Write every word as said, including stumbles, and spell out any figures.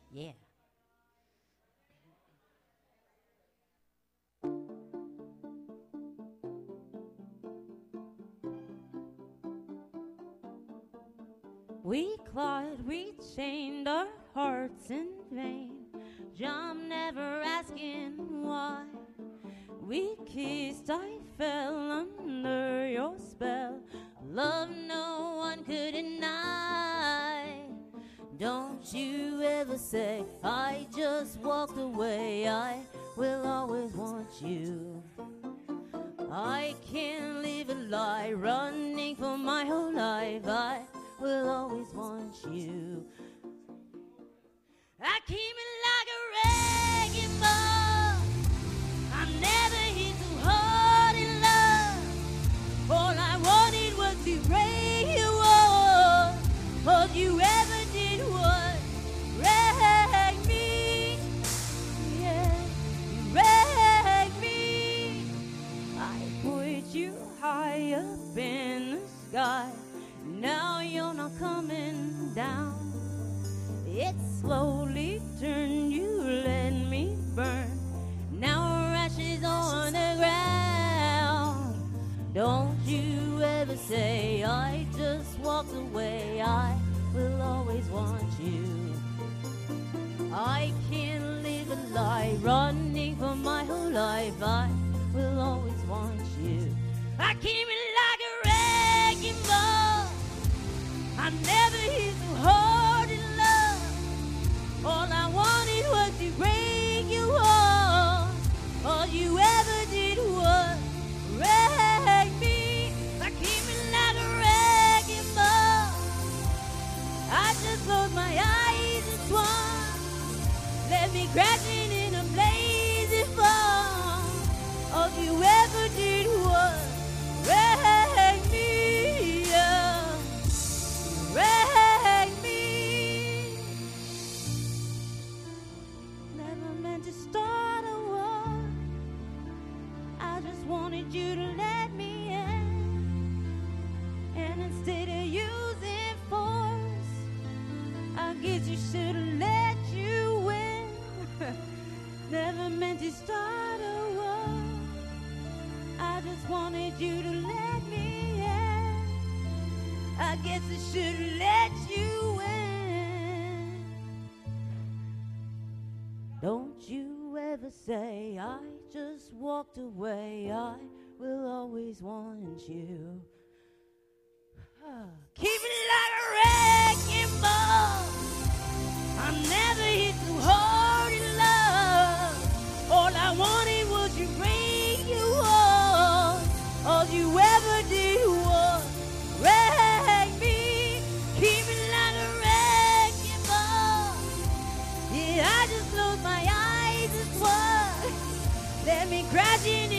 Yeah. We clawed, we chained our hearts in vain. Jam never asking why. We kissed, I fell under your spell. Love no one could deny. Don't you ever say I just walked away. I will always want you. I can't live a lie, running for my whole life. I will always want you. I keep it like a wrecking ball. I never hit so hard in love. All I wanted was to break you off. All you ever did was wreck me. Yeah, you wrecked me. I put you high up in the sky. Now you're not coming down. It slowly turned, you let me burn. Now we're ashes on the ground. Don't you ever say I just walked away. I will always want you. I can't live a lie, running for my whole life. I will always want you. I keep it like a wrecking ball. I never hit so hard in love. All I wanted was to break you off. All you ever did was wreck me. I keep it like a wrecking ball. I just closed my eyes and swung. Let me crashing in a blazing fall. All you ever did was wreck me. Yeah. Wreck me. Never meant to start a war. I just wanted you to let me in. And instead of using force, I guess you should have let you win. Never meant to start a war. I just wanted you to let me in. I guess I should've let you in. Don't you ever say I just walked away. I will always want you. Keep it like a wrecking ball. I never hit so hard in love. All I wanted was to break you off. All you ever did was wreck me. Keep it like a wrecking ball. Yeah, I just closed my eyes and swung. Let me crashing in.